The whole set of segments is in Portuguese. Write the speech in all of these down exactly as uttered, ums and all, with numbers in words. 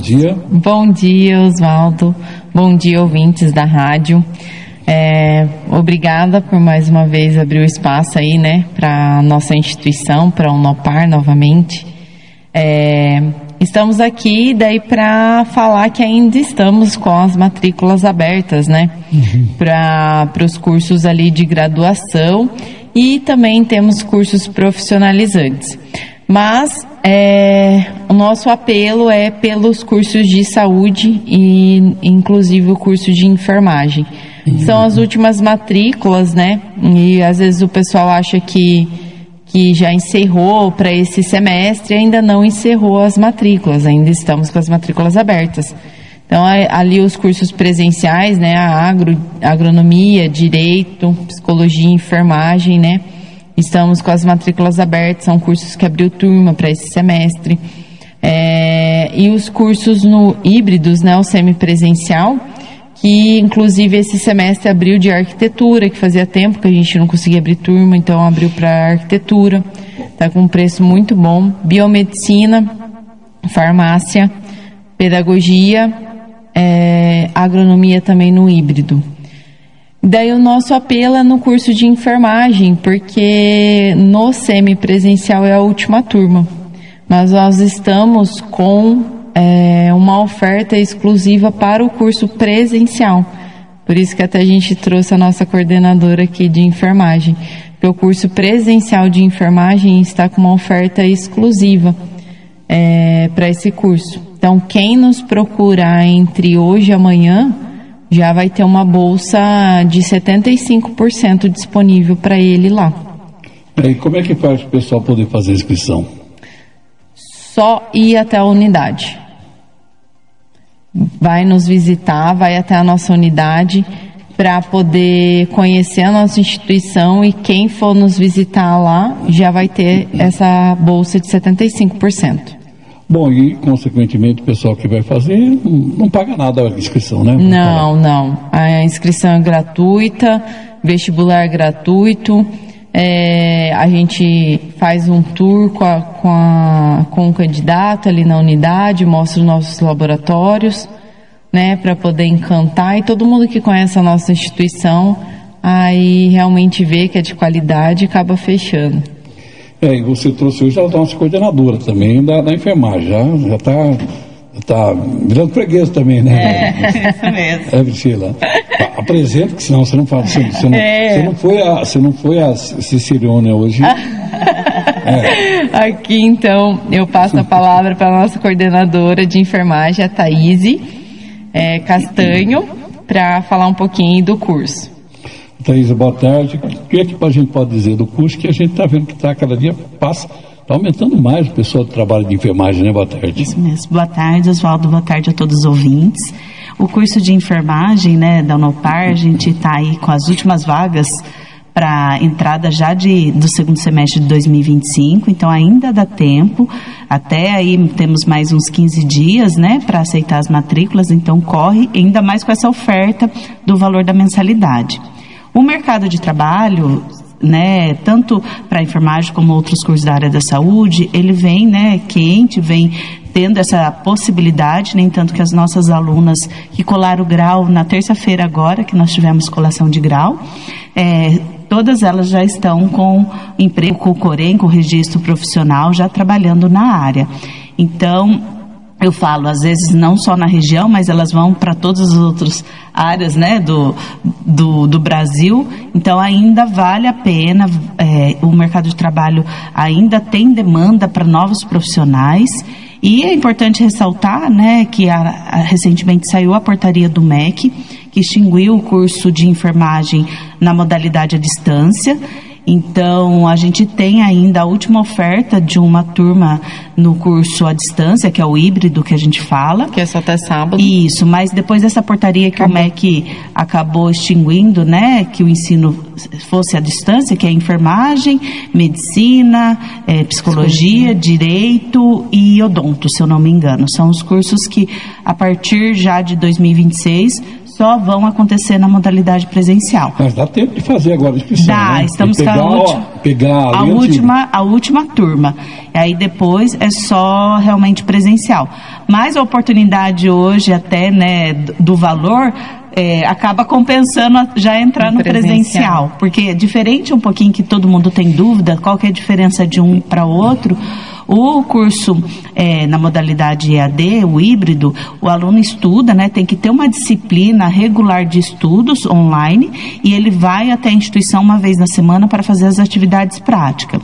dia. Bom dia, Oswaldo. Bom dia, ouvintes da rádio. É, obrigada por mais uma vez abrir o espaço aí, né, para nossa instituição, para a Unopar novamente. É, estamos aqui daí para falar que ainda estamos com as matrículas abertas, né, uhum. para os cursos ali de graduação e também temos cursos profissionalizantes. Mas é, o nosso apelo é pelos cursos de saúde e inclusive o curso de enfermagem. São as últimas matrículas, né? E às vezes o pessoal acha que, que já encerrou para esse semestre, ainda não encerrou as matrículas, ainda estamos com as matrículas abertas. Então, ali os cursos presenciais, né? A agro, agronomia, direito, psicologia, enfermagem, né? Estamos com as matrículas abertas, são cursos que abriu turma para esse semestre. É, e os cursos no híbridos, né? O semipresencial, que inclusive esse semestre abriu de arquitetura, que fazia tempo que a gente não conseguia abrir turma, então abriu para arquitetura, está com um preço muito bom, biomedicina, farmácia, pedagogia, é, agronomia também no híbrido. Daí o nosso apelo é no curso de enfermagem, porque no semipresencial é a última turma, mas nós estamos com É uma oferta exclusiva para o curso presencial. Por isso que até a gente trouxe a nossa coordenadora aqui de enfermagem. Porque o curso presencial de enfermagem está com uma oferta exclusiva é, para esse curso. Então, quem nos procurar entre hoje e amanhã, já vai ter uma bolsa de setenta e cinco por cento disponível para ele lá. E como é que faz para o pessoal poder fazer a inscrição? Só ir até a unidade. Vai nos visitar, vai até a nossa unidade para poder conhecer a nossa instituição, e quem for nos visitar lá já vai ter essa bolsa de setenta e cinco por cento. Bom, e consequentemente o pessoal que vai fazer não, não paga nada a inscrição, né? Não, não. A inscrição é gratuita, vestibular gratuito. É, a gente faz um tour com, a, com, a, com o candidato ali na unidade, mostra os nossos laboratórios, né, para poder encantar, e todo mundo que conhece a nossa instituição aí realmente vê que é de qualidade e acaba fechando. É, e você trouxe hoje a nossa coordenadora também da, da enfermagem, já já está tá virando freguês também, né? É, isso mesmo. É, Priscila. Apresenta, que senão você não fala. Você, você, não, é. você não foi a, você não foi a Cicerione hoje. É. Aqui, então, eu passo a palavra para a nossa coordenadora de enfermagem, a Thaís é, Castanho, para falar um pouquinho do curso. Thaís, boa tarde. O que é que a gente pode dizer do curso, que a gente está vendo que está cada dia passa, está aumentando mais o pessoal do trabalho de enfermagem, né? Boa tarde. Isso mesmo. Boa tarde, Oswaldo. Boa tarde a todos os ouvintes. O curso de enfermagem, né, da Unopar, a gente está aí com as últimas vagas para entrada já de, do segundo semestre de dois mil e vinte e cinco, então ainda dá tempo, até aí temos mais uns quinze dias, né, para aceitar as matrículas, então corre, ainda mais com essa oferta do valor da mensalidade. O mercado de trabalho, né, tanto para enfermagem como outros cursos da área da saúde, ele vem, né, quente, vem tendo essa possibilidade, nem tanto que as nossas alunas que colaram o grau na terça-feira agora, que nós tivemos colação de grau, é, todas elas já estão com emprego, com o Corém, com o registro profissional, já trabalhando na área. Então, eu falo, às vezes, não só na região, mas elas vão para todas as outras áreas, né, do, do, do Brasil. Então, ainda vale a pena, é, o mercado de trabalho ainda tem demanda para novos profissionais. E é importante ressaltar, né, que a, a, recentemente saiu a portaria do M E C, que extinguiu o curso de enfermagem na modalidade à distância. Então, a gente tem ainda a última oferta de uma turma no curso à distância, que é o híbrido que a gente fala. Que é só até sábado. Isso, mas depois dessa portaria que acabou. O M E C acabou extinguindo, né, que o ensino fosse à distância, que é enfermagem, medicina, é, psicologia, direito e odonto, se eu não me engano. São os cursos que, a partir já de dois mil e vinte e seis, só vão acontecer na modalidade presencial. Mas dá tempo de fazer agora a inscrição, Dá, né? estamos pegar, com a, última, pegar a, a, última, a última turma. E aí depois é só realmente presencial. Mas a oportunidade hoje até, né, do valor... É, acaba compensando a, já entrar no presencial. presencial, porque diferente um pouquinho que todo mundo tem dúvida, qual que é a diferença de um para o outro, o curso é, na modalidade E A D, o híbrido, o aluno estuda, né, tem que ter uma disciplina regular de estudos online e ele vai até a instituição uma vez na semana para fazer as atividades práticas.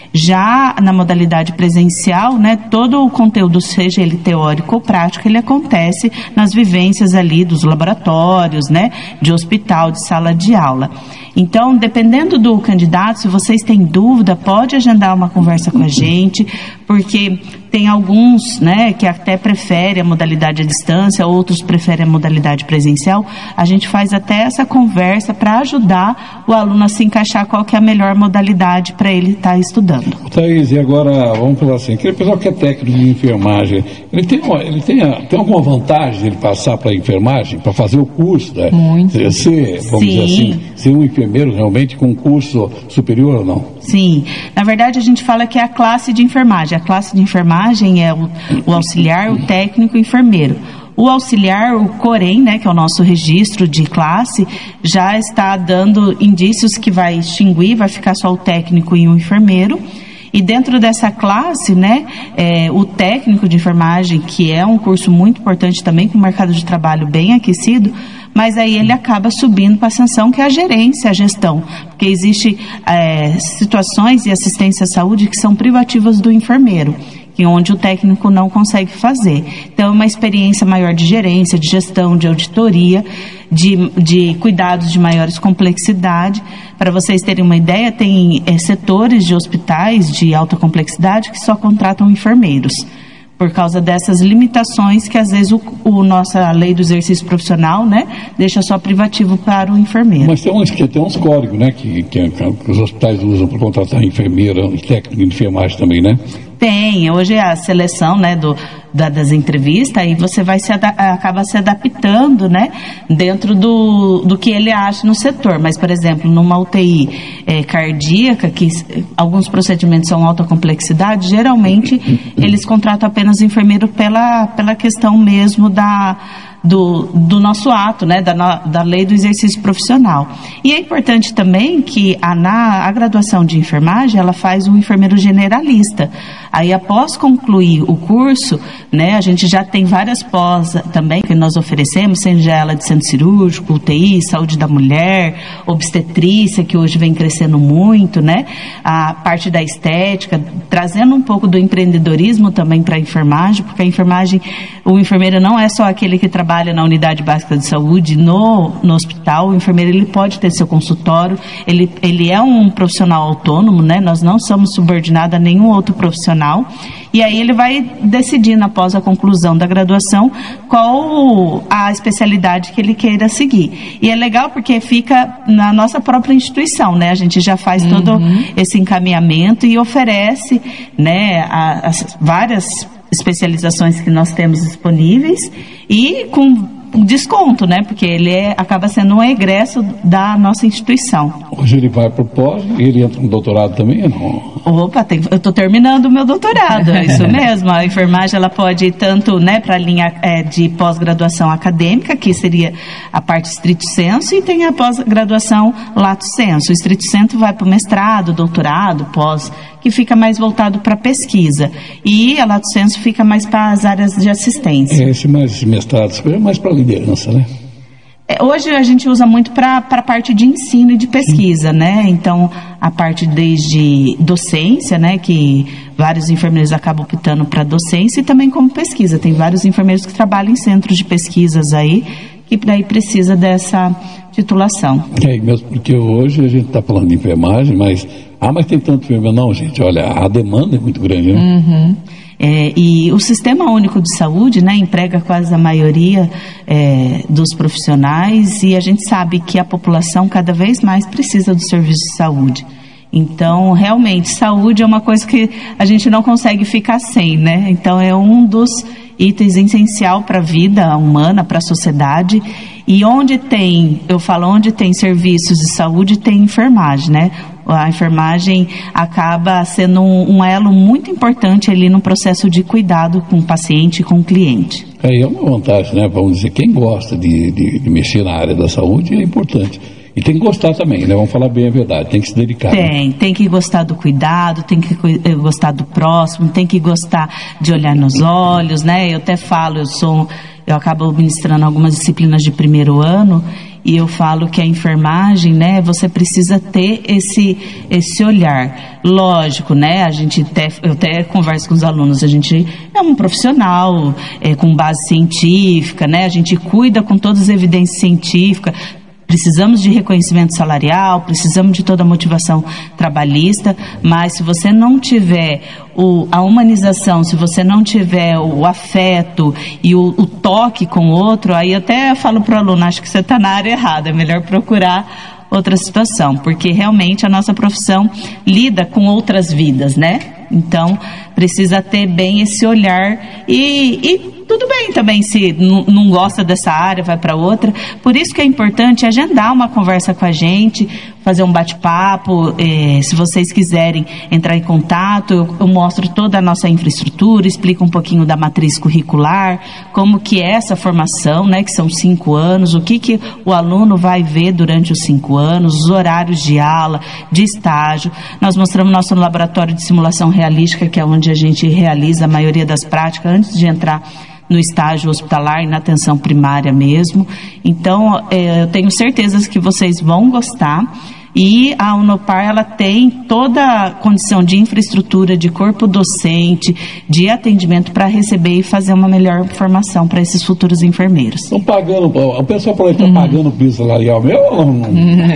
Já na modalidade presencial, né, todo o conteúdo, seja ele teórico ou prático, ele acontece nas vivências ali dos laboratórios, né, de hospital, de sala de aula. Então, dependendo do candidato, se vocês têm dúvida, pode agendar uma conversa com a gente, porque tem alguns, né, que até preferem a modalidade à distância, outros preferem a modalidade presencial. A gente faz até essa conversa para ajudar o aluno a se encaixar qual que é a melhor modalidade para ele estar tá estudando. Thaís, e agora, vamos falar assim, aquele pessoal que é técnico de enfermagem, ele tem, ele tem, tem alguma vantagem de ele passar para a enfermagem, para fazer o curso, né? Muito. Ser, vamos Sim. dizer assim, ser um enfermeiro realmente com um curso superior ou não? Sim, na verdade a gente fala que é a classe de enfermagem. A classe de enfermagem é o, o auxiliar, o técnico e o enfermeiro. O auxiliar, o COREM, né, que é o nosso registro de classe, já está dando indícios que vai extinguir, vai ficar só o técnico e o enfermeiro. E dentro dessa classe, né, é, o técnico de enfermagem, que é um curso muito importante também, com o mercado de trabalho bem aquecido, mas aí ele acaba subindo para a ascensão, que é a gerência, a gestão, porque existe é, situações de assistência à saúde que são privativas do enfermeiro, que onde o técnico não consegue fazer. Então, é uma experiência maior de gerência, de gestão, de auditoria, de, de cuidados de maiores complexidade. Para vocês terem uma ideia, tem é, setores de hospitais de alta complexidade que só contratam enfermeiros, por causa dessas limitações que às vezes o, o nossa lei do exercício profissional, né, deixa só privativo para o enfermeiro. Mas tem uns, tem uns códigos, né, que, que, que os hospitais usam para contratar enfermeira, técnico de enfermagem também, né? Tem, hoje é a seleção, né, do, da, das entrevistas, e você vai se acaba se adaptando, né, dentro do, do que ele acha no setor. Mas, por exemplo, numa U T I é, cardíaca, que alguns procedimentos são alta complexidade, geralmente eles contratam apenas enfermeiro pela, pela questão mesmo da... Do, do nosso ato, né, da, da lei do exercício profissional. E é importante também que a, na, a graduação de enfermagem, ela faz um enfermeiro generalista. Aí, após concluir o curso, né, a gente já tem várias pós também que nós oferecemos, seja ela de centro cirúrgico, U T I, saúde da mulher, obstetrícia, que hoje vem crescendo muito, né, a parte da estética, trazendo um pouco do empreendedorismo também para a enfermagem, porque a enfermagem, o enfermeiro não é só aquele que trabalha trabalha na unidade básica de saúde, no, no hospital. O enfermeiro, ele pode ter seu consultório, ele, ele é um profissional autônomo, né? Nós não somos subordinados a nenhum outro profissional, e aí ele vai decidindo, após a conclusão da graduação, qual a especialidade que ele queira seguir. E é legal porque fica na nossa própria instituição, né? A gente já faz uhum. todo esse encaminhamento e oferece, né, as várias especializações que nós temos disponíveis e com desconto, né? Porque ele é, acaba sendo um egresso da nossa instituição. Hoje ele vai para o pós e ele entra no doutorado também, ou não? Opa, tem, eu estou terminando o meu doutorado, é isso mesmo. A enfermagem, ela pode ir tanto, né, para a linha é, de pós-graduação acadêmica, que seria a parte estrito sensu, e tem a pós-graduação lato sensu. O estrito sensu vai para o mestrado, doutorado, pós, que fica mais voltado para pesquisa. E a lato sensu fica mais para as áreas de assistência. É, esse mais mestrado, é mais para liderança, né? É, hoje a gente usa muito para a parte de ensino e de pesquisa, né? Então, a parte desde docência, né? Que vários enfermeiros acabam optando para docência, e também como pesquisa. Tem vários enfermeiros que trabalham em centros de pesquisas aí, que daí precisa dessa titulação. É, mesmo porque hoje a gente está falando de enfermagem, mas... Ah, mas tem tanto enfermeiro? Não, gente, olha, a demanda é muito grande, né? Uhum. É, e o Sistema Único de Saúde, né, emprega quase a maioria é, dos profissionais, e a gente sabe que a população cada vez mais precisa do serviço de saúde. Então, realmente, saúde é uma coisa que a gente não consegue ficar sem, né? Então, é um dos itens essencial para a vida humana, para a sociedade, E onde tem, eu falo, onde tem serviços de saúde, tem enfermagem, né? A enfermagem acaba sendo um, um elo muito importante ali no processo de cuidado com o paciente e com o cliente. É, é uma vantagem, né? Vamos dizer, quem gosta de, de, de mexer na área da saúde é importante. E tem que gostar também, né? Vamos falar bem a verdade, tem que se dedicar. Tem, né? Tem que gostar do cuidado, tem que gostar do próximo, tem que gostar de olhar nos olhos, né? Eu até falo, eu sou, eu acabo ministrando algumas disciplinas de primeiro ano, e eu falo que a enfermagem, né, você precisa ter esse, esse olhar. Lógico, né, a gente até, eu até converso com os alunos, a gente é um profissional é, com base científica, né, a gente cuida com todas as evidências científicas. Precisamos de reconhecimento salarial, precisamos de toda a motivação trabalhista, mas se você não tiver o, a humanização, se você não tiver o afeto e o, o toque com o outro, aí eu até falo para o aluno, acho que você está na área errada, é melhor procurar outra situação, porque realmente a nossa profissão lida com outras vidas, né? Então, precisa ter bem esse olhar e, e tudo bem também se n- não gosta dessa área, vai para outra. Por isso que é importante agendar uma conversa com a gente, fazer um bate-papo. Eh, se vocês quiserem entrar em contato, eu, eu mostro toda a nossa infraestrutura, explico um pouquinho da matriz curricular, como que é essa formação, né, que são cinco anos, o que, que o aluno vai ver durante os cinco anos, os horários de aula, de estágio. Nós mostramos nosso laboratório de simulação realística, que é onde a gente realiza a maioria das práticas antes de entrar no estágio hospitalar e na atenção primária mesmo. Então, é, eu tenho certeza que vocês vão gostar. E a Unopar, ela tem toda a condição de infraestrutura, de corpo docente, de atendimento para receber e fazer uma melhor formação para esses futuros enfermeiros. Estão pagando, o pessoal por aí está hum. pagando o piso salarial meu ou não?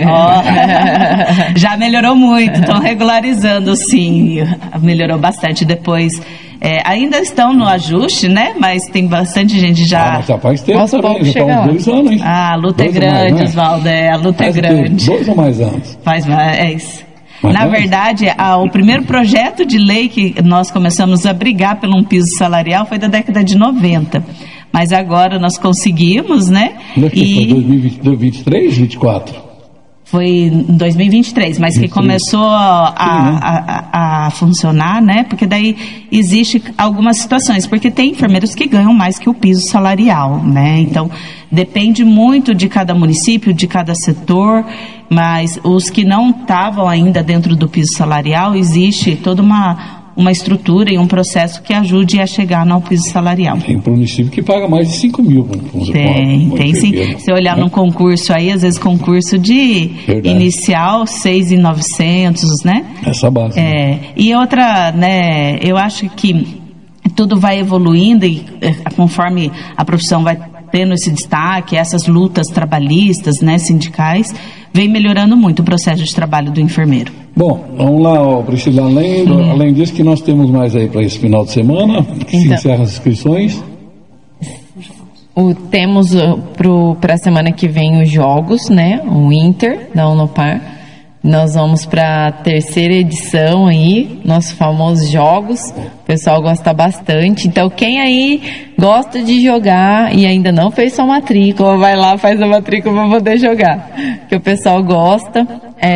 Oh, já melhorou muito, estão regularizando, sim, melhorou bastante depois. É, ainda estão no ajuste, né? Mas tem bastante gente já... Ah, mas já faz tempo também, já faz dois anos, hein? Ah, a luta dois é grande, Oswaldo, é, a luta faz é grande. Dois ou mais anos? Faz mais, é isso. Mas Na mais? verdade, a, o primeiro projeto de lei que nós começamos a brigar por um piso salarial foi da década de noventa. Mas agora nós conseguimos, né? Não é que e... foi dois mil e vinte, vinte e três, vinte e quatro? Foi em dois mil e vinte e três, mas que começou a, a, a, a funcionar, né? Porque daí existe algumas situações, porque tem enfermeiros que ganham mais que o piso salarial, né? Então, depende muito de cada município, de cada setor, mas os que não estavam ainda dentro do piso salarial, existe toda uma... uma estrutura e um processo que ajude a chegar no piso salarial. Tem um município que paga mais de cinco mil. Vamos tem, uma, tem sim. Se olhar né? num concurso aí, às vezes concurso de Verdade. inicial, seis mil e novecentos, né? Essa base. É, né? E outra, né, eu acho que tudo vai evoluindo e conforme a profissão vai tendo esse destaque, essas lutas trabalhistas, né, sindicais, vem melhorando muito o processo de trabalho do enfermeiro. Bom, vamos lá, ó, Priscila, além, do, hum. além disso que nós temos mais aí para esse final de semana, que então, se encerra as inscrições. O, temos para a semana que vem os jogos, né, o Inter da Unopar. Nós vamos para a terceira edição aí, nossos famosos jogos. O pessoal gosta bastante. Então, quem aí gosta de jogar e ainda não fez sua matrícula, vai lá, faz a matrícula para poder jogar. Porque o pessoal gosta.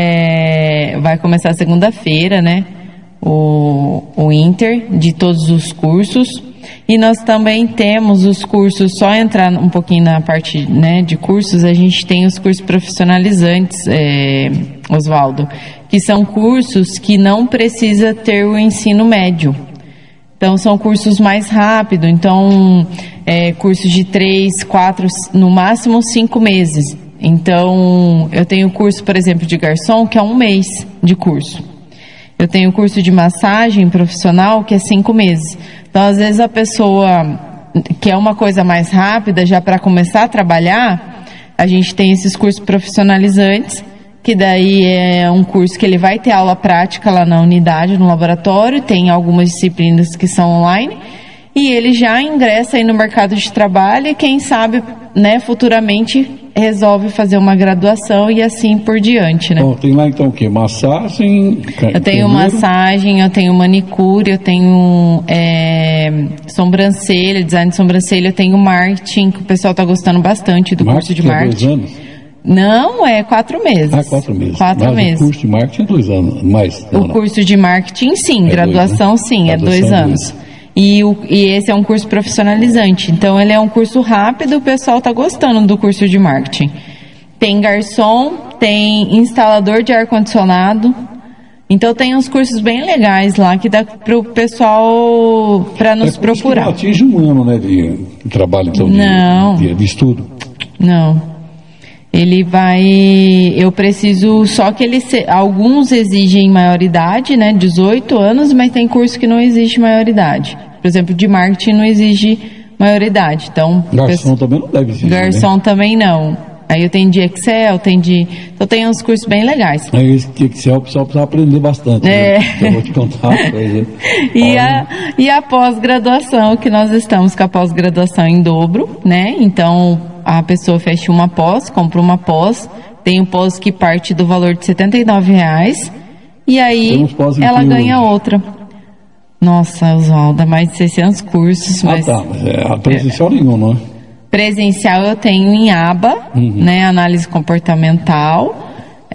É, vai começar segunda-feira, né? O, o Inter, de todos os cursos. E nós também temos os cursos, só entrar um pouquinho na parte, né, de cursos, a gente tem os cursos profissionalizantes, é, Oswaldo, que são cursos que não precisa ter o ensino médio. Então, são cursos mais rápidos, então, é, cursos de três, quatro, no máximo cinco meses. Então, eu tenho curso, por exemplo, de garçom, que é um mês de curso. Eu tenho curso de massagem profissional, que é cinco meses. Então, às vezes, a pessoa quer uma coisa mais rápida, já para começar a trabalhar, a gente tem esses cursos profissionalizantes, que daí é um curso que ele vai ter aula prática lá na unidade, no laboratório, tem algumas disciplinas que são online, e ele já ingressa aí no mercado de trabalho e, quem sabe, né, futuramente resolve fazer uma graduação e assim por diante, né? Bom, tem lá então o quê? Massagem? Eu tenho massagem, eu tenho manicure, eu tenho é, sobrancelha, design de sobrancelha, eu tenho marketing, que o pessoal está gostando bastante do marketing curso de marketing. É dois anos? Não, é quatro meses. Ah, quatro meses. Quatro Mas meses. O curso de marketing é dois anos, mais. Não, o não. curso de marketing, sim. É graduação, dois, né? sim, Graduação é dois é anos. dois. E, o, e esse é um curso profissionalizante. Então, ele é um curso rápido, o pessoal está gostando do curso de marketing. Tem garçom, tem instalador de ar-condicionado. Então, tem uns cursos bem legais lá que dá para o pessoal, para nos é procurar. Não atinge um ano, né, de, de trabalho, então, de, Não. De, de estudo. Não. Ele vai, eu preciso, só que ele, alguns exigem maioridade, né, dezoito anos, mas tem curso que não exige maioridade. Por exemplo, de marketing não exige maioridade. Então, garçom peço, também não deve exigir, garçom né? também não. Aí eu tenho de Excel, tem de, então tem uns cursos bem legais. Aí esse de Excel o pessoal precisa aprender bastante. É. Né? Eu vou te contar. e, a, e a pós-graduação, que nós estamos com a pós-graduação em dobro, né? Então, a pessoa fecha uma pós, compra uma pós, tem um pós que parte do valor de setenta e nove reais, e aí ela ganha outra. Nossa, Oswaldo, mais de seiscentos cursos. Ah, mas tá, mas é presencial é. nenhum, não é? Presencial eu tenho em aba, uhum. né, análise comportamental,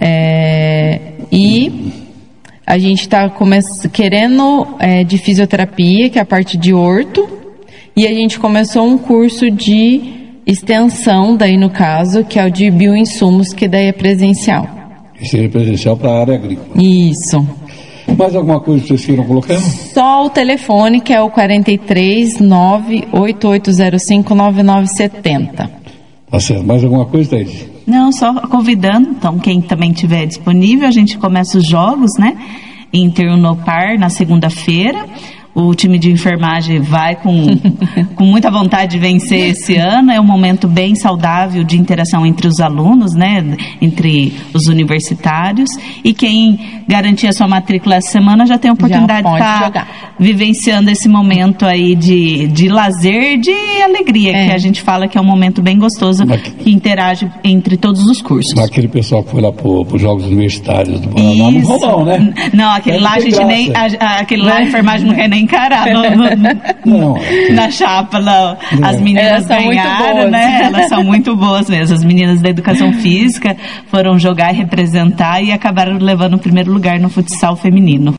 é, e a gente está querendo é, de fisioterapia, que é a parte de orto, e a gente começou um curso de extensão, daí no caso, que é o de bioinsumos, que daí é presencial. Esse é presencial para a área agrícola. Isso. Mais alguma coisa que vocês queiram colocar? Só o telefone, que é o quarenta e três, nove oito oito zero cinco, nove nove sete zero. Tá certo. Mais alguma coisa, Thaís? Não, só convidando, então, quem também tiver disponível, a gente começa os jogos, né? Inter Unopar na segunda-feira. O time de enfermagem vai com, com muita vontade de vencer esse ano. É um momento bem saudável de interação entre os alunos, né? Entre os universitários. E quem garantir a sua matrícula essa semana já tem a oportunidade de estar tá vivenciando esse momento aí de, de lazer, de alegria, é. que a gente fala que é um momento bem gostoso, Mas, que interage entre todos os cursos. Aquele pessoal que foi lá para os Jogos Universitários do Paraná não rolou, né? Não, aquele lá a gente graça. nem... A, a, aquele lá a enfermagem não quer nem encarar no, no, não, na chapa, não. As meninas ganharam, né? Elas são muito boas mesmo. As meninas da educação física foram jogar e representar e acabaram levando o primeiro lugar no futsal feminino.